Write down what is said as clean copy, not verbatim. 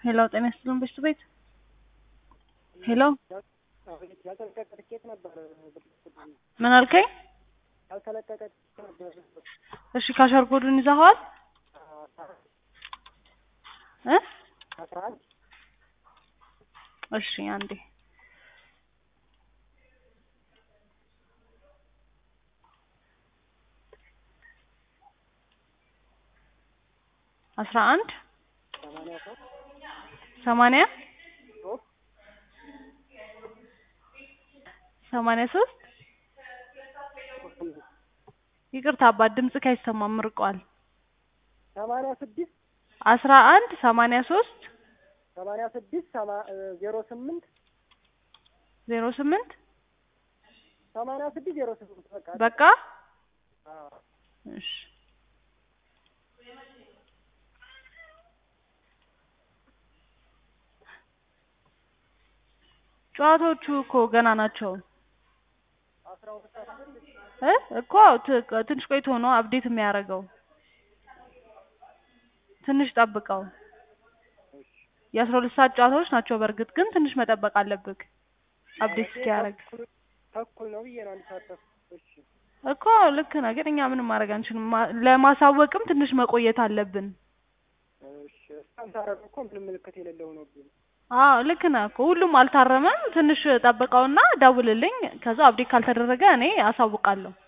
ሄሎ ጤና ይስጥልን በሽቱ ቤት ሄሎ ያልተለቀቀ ትኬት ነበር። ምን አልከኝ? ያልተለቀቀ ትኬት ነበር። እሺ ካሸር ኮዱን ይዘኸዋል? እ 11 እሺ አንዴ አስራ አንድ 83 ይቅርታ አባት ድምጽህ አይሰማም ርቋል። 86 11 83 08 08 86 08 በቃ እሺ ጨዋታዎቹ እኮ ገና ናቸው እኮ ትንሽ ቆይቶ ነው አፕዴት የሚያደርገው። ትንሽ ጠብቀው። የ12 ሰዓት ጨዋታዎች ናቸው በርግጥ ግን ትንሽ መጠበቅ አለብህ አፕዴት እስኪያደርግ። ተኩል ነው ብዬ ነው አንሳተፍ። እሺ እኮ ልክ ነህ ግን እኛ ምንም ማድረግ አንችልም። ለማሳወቅም ትንሽ መቆየት አለብን። እሺ አንሳረፍ እኮ ምንም ምልክት የሌለው ነው ግን ልክ ነህ እኮ ሁሉም አልታረመም። ትንሽ ጠብቀውና ደውልልኝ። ከዛ አፕዴት ካልተደረገ እኔ አሳውቃለሁ።